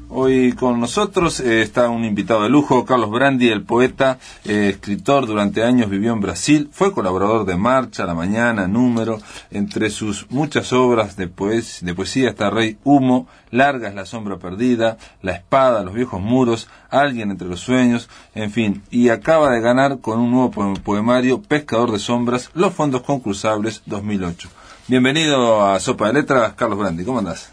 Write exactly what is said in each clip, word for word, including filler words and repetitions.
Hoy con nosotros eh, está un invitado de lujo, Carlos Brandi, el poeta, eh, escritor, durante años vivió en Brasil, fue colaborador de Marcha, La Mañana, Número, entre sus muchas obras de, poes de poesía está Rey Humo, Larga es la sombra perdida, La espada, Los viejos muros, Alguien entre los sueños, en fin, y acaba de ganar con un nuevo po poemario, Pescador de sombras, los fondos concursables dos mil ocho. Bienvenido a Sopa de Letras, Carlos Brandi, ¿cómo andás?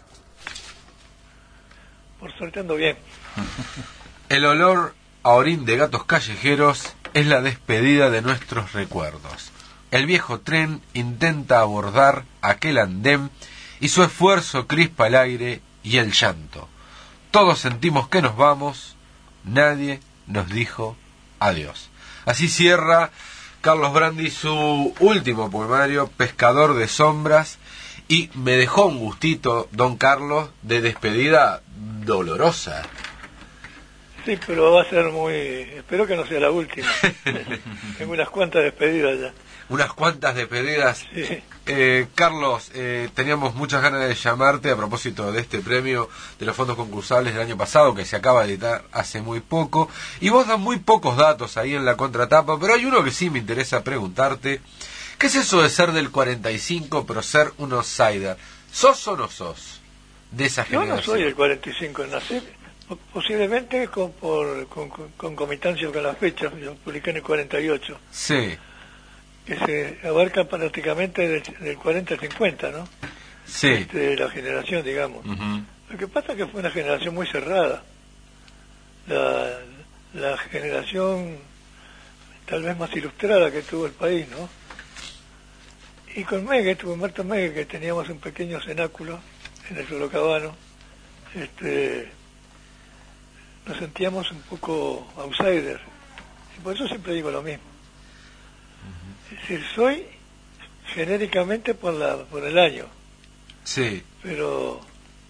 Por suerte ando bien. El olor a orín de gatos callejeros es la despedida de nuestros recuerdos. El viejo tren intenta abordar aquel andén y su esfuerzo crispa el aire y el llanto. Todos sentimos que nos vamos, nadie nos dijo adiós. Así cierra Carlos Brandi su último poemario, Pescador de sombras, y me dejó un gustito, don Carlos, de despedida dolorosa. Sí, pero va a ser muy... Espero que no sea la última. Tengo unas cuantas despedidas ya. Unas cuantas despedidas. Sí. Eh, Carlos, eh, teníamos muchas ganas de llamarte a propósito de este premio de los fondos concursables del año pasado, que se acaba de editar hace muy poco. Y vos das muy pocos datos ahí en la contratapa, pero hay uno que sí me interesa preguntarte. ¿Qué es eso de ser del cuarenta y cinco pero ser un outsider? ¿Sos o no sos de esa generación? Yo no soy del cuarenta y cinco, nací posiblemente con, por con, con, concomitancia con las fechas, yo publiqué en el cuarenta y ocho. Sí. Que se abarca prácticamente del, del cuarenta al cincuenta, ¿no? Sí. Este, la generación, digamos. Uh-huh. Lo que pasa es que fue una generación muy cerrada. La, la generación tal vez más ilustrada que tuvo el país, ¿no? Y con Megue, tuve Humberto Megue, que teníamos un pequeño cenáculo en el Solocabano, este, nos sentíamos un poco outsiders. Y por eso siempre digo lo mismo. Uh-huh. Es decir, soy genéricamente por, la, por el año. Sí. Pero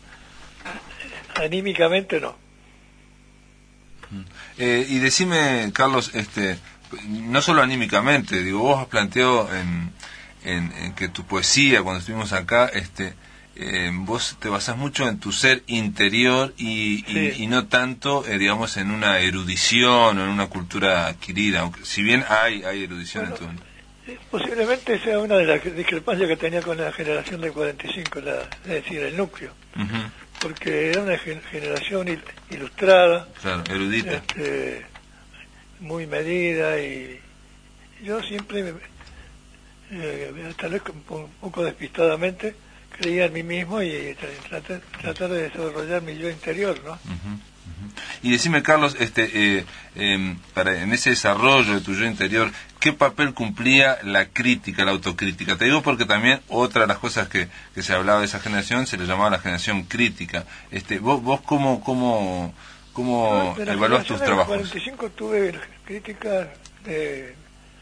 anímicamente no. Uh-huh. Eh, y decime, Carlos, este, no solo anímicamente, digo, vos has planteado en... En, en que tu poesía, cuando estuvimos acá, este, eh, vos te basás mucho en tu ser interior y, sí. y, y no tanto, eh, digamos, en una erudición o en una cultura adquirida, aunque si bien hay hay erudición bueno, en tu... Posiblemente sea una de las discrepancias que tenía con la generación del cuarenta y cinco, la, es decir, el núcleo, uh-huh. Porque era una gen- generación il- ilustrada, claro, erudita, este, muy medida, y yo siempre me, Eh, tal vez un poco despistadamente creía en mí mismo y tratar, tratar de desarrollar mi yo interior, ¿no? Uh-huh, uh-huh. Y decime, Carlos, este, eh, eh, para en ese desarrollo de tu yo interior, ¿qué papel cumplía la crítica, la autocrítica? Te digo porque también otra de las cosas que, que se hablaba de esa generación se le llamaba la generación crítica. Este, vos, vos cómo, cómo, cómo no, evaluás tus trabajos? En el cuarenta y cinco tuve críticas de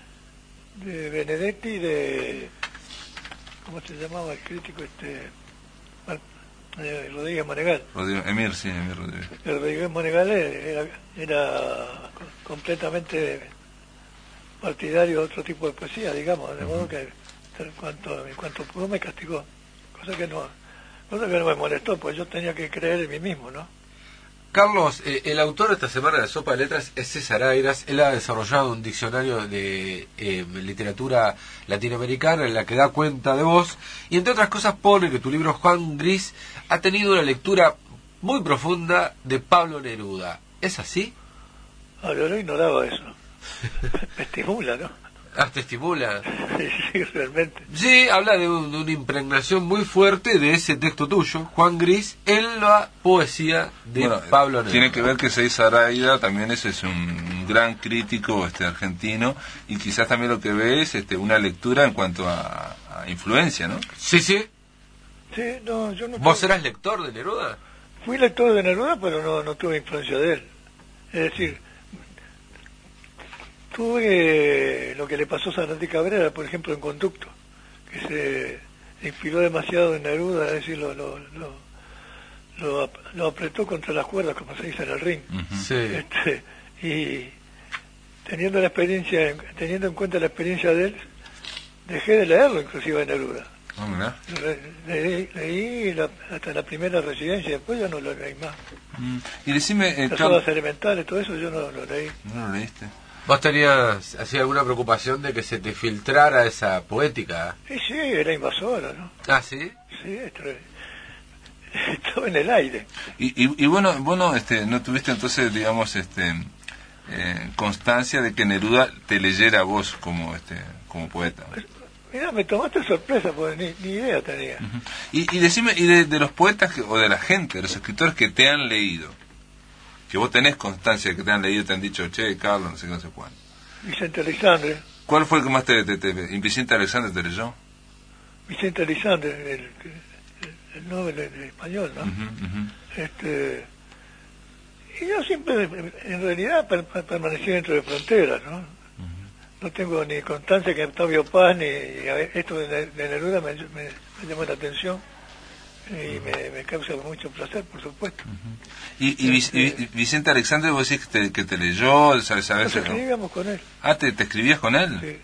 de Benedetti y de, ¿cómo se llamaba el crítico? este eh, Rodríguez Monegal. Rodríguez, Emir, sí, Emir Rodríguez. El Rodríguez Monegal era, era completamente partidario de otro tipo de poesía, digamos, de uh-huh. modo que en cuanto, en cuanto pudo me castigó, cosa que no cosa que no me molestó, pues yo tenía que creer en mí mismo, ¿no? Carlos, eh, el autor de esta semana de Sopa de Letras es César Airas. Él ha desarrollado un diccionario de eh, literatura latinoamericana en la que da cuenta de vos, y entre otras cosas pone que tu libro Juan Gris ha tenido una lectura muy profunda de Pablo Neruda. ¿Es así? Ah, yo no ignoraba eso. Me estimula, ¿no? Ah, te estimula. Sí, sí, realmente. Sí, habla de, un, de una impregnación muy fuerte de ese texto tuyo, Juan Gris, en la poesía de bueno, Pablo Neruda. Tiene que ver que César Aira también ese es un gran crítico este argentino, y quizás también lo que ve es este, una lectura en cuanto a, a influencia, ¿no? Sí, sí. Sí, no, yo no. ¿Vos tuve... eras lector de Neruda? Fui lector de Neruda, pero no, no tuve influencia de él. Es decir, tuve lo que le pasó a Santi Cabrera, por ejemplo, en Conducto, que se inspiró demasiado en Neruda, es decir, lo, lo, lo, lo, lo apretó contra las cuerdas, como se dice en el ring. Uh-huh. Sí. Este, y teniendo la experiencia, teniendo en cuenta la experiencia de él, dejé de leerlo inclusive en Neruda. Ah, mirá. Le- leí, leí la- hasta la primera residencia, después yo no lo leí más. Mm. Y decime, eh, Las Carlos, obras elementales, todo eso yo no lo leí. ¿no lo leíste? ¿Vos tenías así alguna preocupación de que se te filtrara esa poética? Y sí, era invasora, ¿no? Ah, ¿sí? Sí, esto- estaba en el aire. Y, y, y bueno, bueno, este, ¿no tuviste entonces, digamos, este, eh, constancia de que Neruda te leyera a vos como, este, como poeta? Mira, me tomaste sorpresa, porque ni, ni idea tenía. Ujú. Y, y decime, y de, de los poetas que- o de la gente, de los escritores que te han leído, que vos tenés constancia de que te han leído, te han dicho, che, Carlos, no sé qué, no sé cuándo. Vicente Alexandre, ¿Cuál fue el que más te, te, te Vicente Alexander te leyó? Vicente Alexandre, el, el, el Nobel en español, ¿no? Ujú, ujú. Este, y yo siempre, en realidad, per- per- permanecí dentro de fronteras, ¿no? No tengo ni constancia que Octavio Paz, ni y a ver, esto de, de Neruda me, me, me llamó la atención y me, me causa mucho placer, por supuesto. Y, y, Vic- y Vicente Alexander, vos decís que te, que te leyó, sabes, sabes, Nos ¿no? escribíamos con él. Ah, ¿te, te escribías con él? Sí.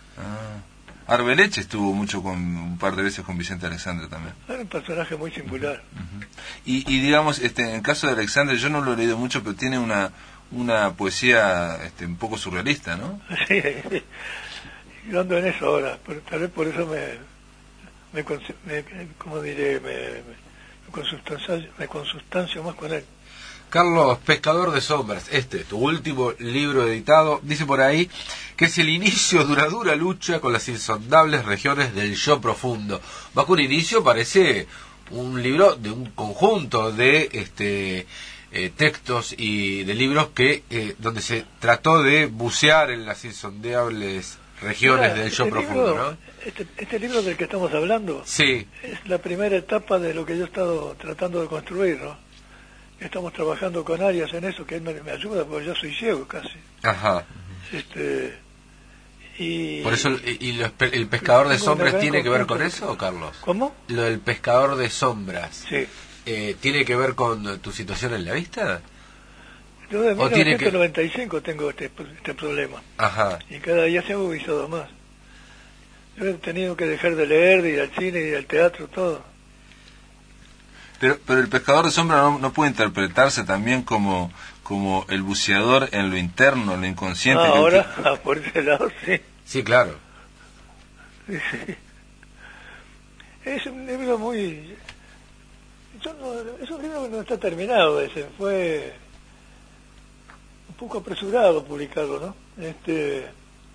Ah. Arbeleche estuvo mucho con, un par de veces con Vicente Alexander también. Era un personaje muy singular. Y, y digamos, este, en el caso de Alexander, yo no lo he leído mucho, pero tiene una, una poesía este, un poco surrealista, ¿no? Sí, yo ando en eso ahora, pero tal vez por eso me, me, cons- me como diré, me, me, me, consustancio, me consustancio más con él. Carlos, Pescador de Sombras, este, tu último libro editado, dice por ahí que es el inicio de una dura lucha con las insondables regiones del yo profundo. Más que un inicio, parece un libro de un conjunto de este eh, textos y de libros que eh, donde se trató de bucear en las insondables regiones Mira, del yo este profundo, libro, ¿no? Este, este libro del que estamos hablando Sí, es la primera etapa de lo que yo he estado tratando de construir, ¿no? Estamos trabajando con Arias en eso, que él me, me ayuda, porque yo soy ciego casi. ajá. Este, y, Por eso, el, y los pe- el Pescador de Tengo una Sombras gran tiene que ver con confianza. eso, Carlos. ¿Cómo? Lo del Pescador de Sombras. Sí. Eh, ¿Tiene que ver con tu situación en la vista? Yo de O tiene que- mil novecientos noventa y cinco tengo este, este problema. Ajá. Y cada día se ha agudizado más. Yo he tenido que dejar de leer, de ir al cine, de ir al teatro, todo. Pero, pero el pescador de sombra no, no puede interpretarse también como, como el buceador en lo interno, en lo inconsciente. Ah, que- ahora, ah, por ese lado, sí. Sí, claro. Sí, sí. Es un libro muy... yo no- es un libro que no está terminado, ese. Fue un poco apresurado publicarlo, ¿no? Este...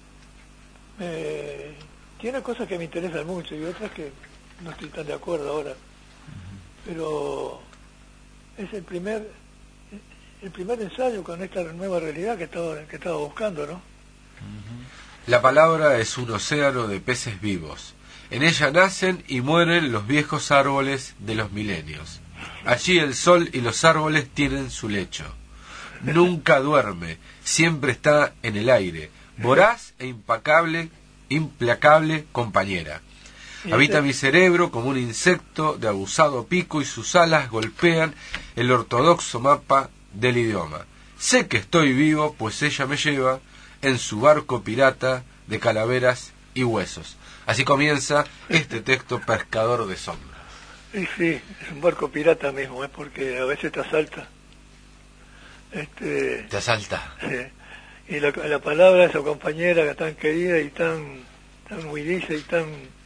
eh, tiene cosas que me interesan mucho y otras que no estoy tan de acuerdo ahora. Pero es el primer el primer ensayo con esta nueva realidad que estaba, que estaba buscando, ¿no? La palabra es un océano de peces vivos. En ella nacen y mueren los viejos árboles de los milenios. Allí el sol y los árboles tienen su lecho. Nunca duerme, siempre está en el aire, voraz e impacable, implacable compañera. Habita mi cerebro como un insecto de abusado pico y sus alas golpean el ortodoxo mapa del idioma. Sé que estoy vivo, pues ella me lleva en su barco pirata de calaveras y huesos. Así comienza este texto Pescador de Sombras. Y sí, es un barco pirata mismo, ¿eh? Porque a veces te asalta. Este, Te asalta. sí. Y la, la palabra, esa compañera tan querida y tan, tan huidiza y tan,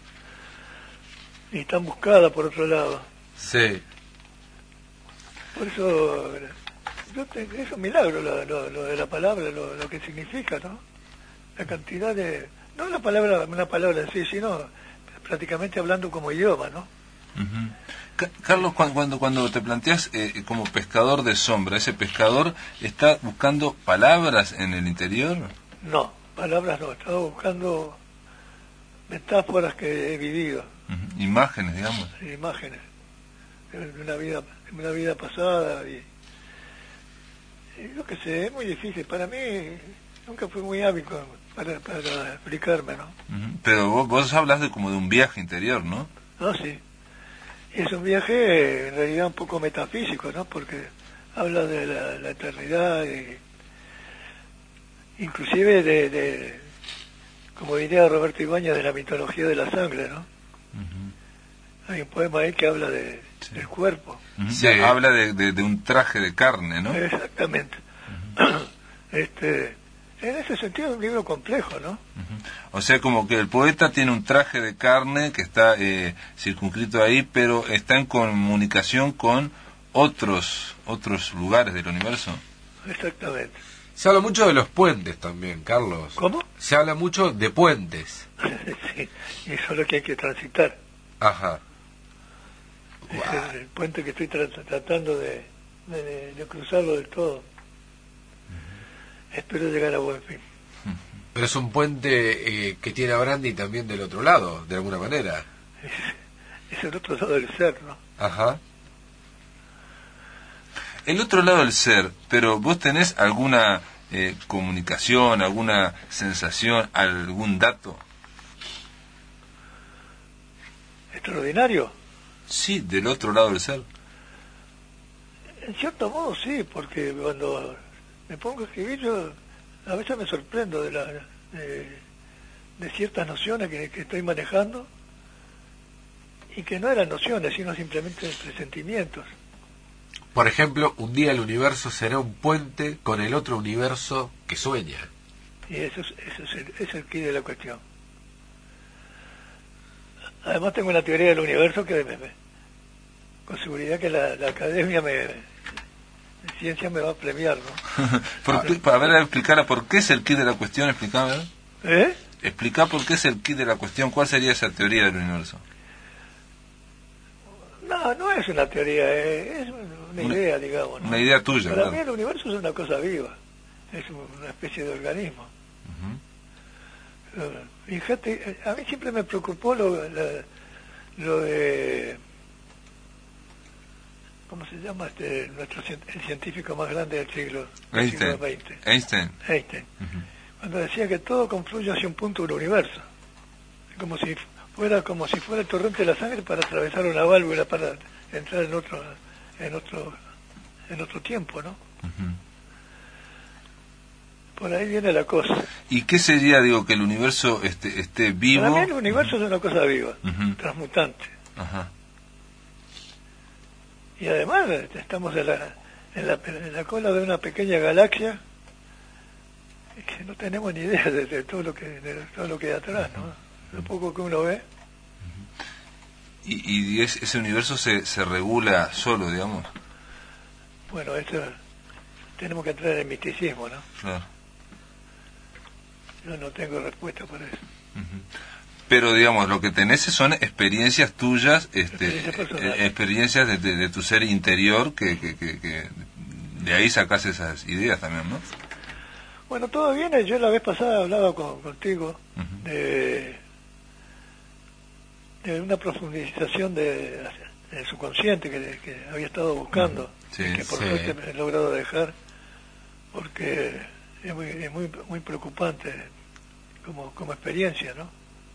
y tan buscada por otro lado. Sí. Por eso, yo te- es un milagro lo, lo- lo de la palabra, lo, lo que significa, ¿no? La cantidad de, no la palabra, una palabra en sí, sino prácticamente hablando como idioma, ¿no? Ujú. Ca- Carlos, cuando, cuando, cuando te planteas eh, como pescador de sombra, ¿ese pescador está buscando palabras en el interior? No, palabras no, estaba buscando metáforas que he vivido, Ujú. Imágenes, digamos. imágenes de una vida, de una vida pasada y, y yo qué sé, es muy difícil. Para mí nunca fui muy hábil con- para, para explicarme, ¿no? Ujú. Pero vos, vos hablas de como de un viaje interior, ¿no? No, sí. Y es un viaje en realidad un poco metafísico, ¿no? Porque habla de la, la eternidad y inclusive de, de, como diría Roberto Ibáñez, de la mitología de la sangre, ¿no? Ujú. hay un poema ahí que habla de, sí. del cuerpo. Uh-huh. Sí, habla de, de, de un traje de carne, ¿no? Exactamente. Uh-huh. Este, en ese sentido es un libro complejo, ¿no? Uh-huh. O sea, como que el poeta tiene un traje de carne que está eh, circunscrito ahí, pero está en comunicación con otros otros lugares del universo. Exactamente. Se habla mucho de los puentes también, Carlos. ¿Cómo? Se habla mucho de puentes. Sí, y eso es lo que hay que transitar. Ajá. Wow. Es el, el puente que estoy tra- tratando de, de, de cruzarlo del todo. Uh-huh. Espero llegar a buen fin. Pero es un puente eh, que tiene a Brandi también del otro lado, de alguna manera. Es, es el otro lado del ser, ¿no? Ajá. El otro lado del ser, pero vos tenés alguna eh, comunicación, alguna sensación, algún dato. ¿Extraordinario? Sí, del otro lado del ser. En cierto modo sí, porque cuando me pongo a escribir yo a veces me sorprendo de, la, de, de ciertas nociones que, que estoy manejando y que no eran nociones, sino simplemente presentimientos. Por ejemplo, un día el universo será un puente con el otro universo que sueña. Y eso es, eso es, el, es el quid de la cuestión. Además tengo una teoría del universo que me, me, con seguridad que la, la academia me, de ciencia me va a premiar, ¿no? ¿Por qué, para ver, explicar por qué es el quid de la cuestión, explícame. ¿Eh? Explica por qué es el quid de la cuestión, cuál sería esa teoría del universo. No, no es una teoría, es una idea, digamos, ¿no? Una idea tuya, Para claro. mí el universo es una cosa viva, es una especie de organismo. Uh-huh. Fíjate, a mí siempre me preocupó lo, la, lo de... ¿Cómo se llama este nuestro el científico más grande del siglo, del siglo veinte? Einstein. Einstein. Uh-huh. Cuando decía que todo confluye hacia un punto del universo. Como si... fuera como si fuera el torrente de la sangre para atravesar una válvula para entrar en otro en otro en otro tiempo, ¿no? Uh-huh. Por ahí viene la cosa. ¿Y qué sería, digo, que el universo esté, esté vivo? Para mí el universo uh-huh. es una cosa viva, uh-huh. transmutante. Uh-huh. Y además estamos en la, en la en la cola de una pequeña galaxia que no tenemos ni idea de, de todo lo que de todo lo que hay atrás, ¿no? Lo poco que uno ve. ¿Y, y es, ese universo se, se regula solo, digamos? Bueno, esto tenemos que entrar en el misticismo, ¿no? Claro. Yo no tengo respuesta para eso. Uh-huh. Pero, digamos, lo que tenés son experiencias tuyas, este, experiencias, eh, experiencias de, de, de tu ser interior, que, que, que, que de ahí sacás esas ideas también, ¿no? Bueno, todo viene. Yo la vez pasada hablaba con, contigo uh-huh. de... de una profundización de, de su consciente que, que había estado buscando, sí, y que por sí. suerte me he logrado dejar, porque es muy es muy, muy preocupante como, como experiencia, ¿no?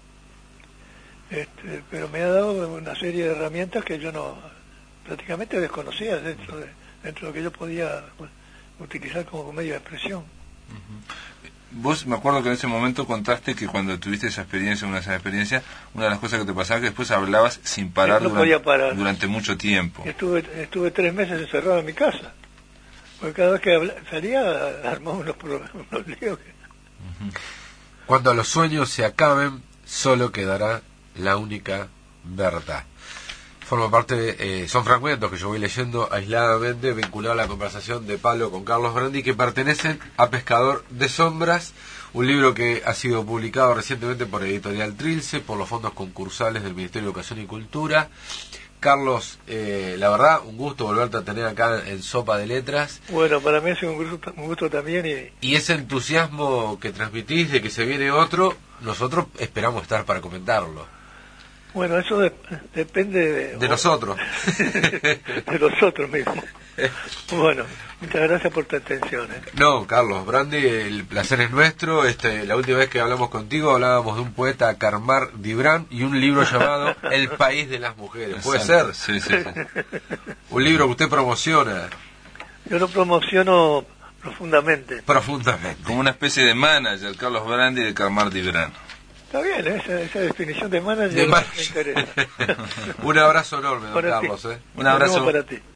Este, pero me ha dado una serie de herramientas que yo no prácticamente desconocía dentro de, dentro de lo que yo podía utilizar como medio de expresión. Uh-huh. Vos, me acuerdo que en ese momento contaste que cuando tuviste esa experiencia, una de esas experiencias, una de las cosas que te pasaba es que después hablabas sin parar, no durante, parar. durante mucho tiempo. Estuve, estuve tres meses encerrado en mi casa, porque cada vez que habla, salía armaba unos, unos líos. Uh-huh. Cuando los sueños se acaben, solo quedará la única verdad. Forma parte de, eh, son fragmentos que yo voy leyendo aisladamente vinculados a la conversación de Pablo con Carlos Brandi, que pertenecen a Pescador de Sombras, un libro que ha sido publicado recientemente por Editorial Trilce, por los fondos concursales del Ministerio de Educación y Cultura. Carlos, eh, la verdad, un gusto volverte a tener acá en Sopa de Letras. Bueno, para mí ha sido un gusto, un gusto también. Y... y ese entusiasmo que transmitís de que se viene otro, nosotros esperamos estar para comentarlo. Bueno, eso de, depende de... De nosotros. de nosotros mismos. Bueno, muchas gracias por tu atención. ¿eh? No, Carlos Brandi, el placer es nuestro. Este, la última vez que hablamos contigo hablábamos de un poeta, Carmar Dibran, y un libro llamado El País de las Mujeres. ¿Puede Exacto. ser? Sí, sí, sí. Un libro que usted promociona. Yo lo promociono profundamente. Profundamente. Como una especie de manager, Carlos Brandi de Carmar Dibran. Está bien, ¿eh? esa, esa definición de manager De me manager. interesa. Un abrazo enorme, don Para ti. Carlos. ¿eh? Un abrazo. Para ti.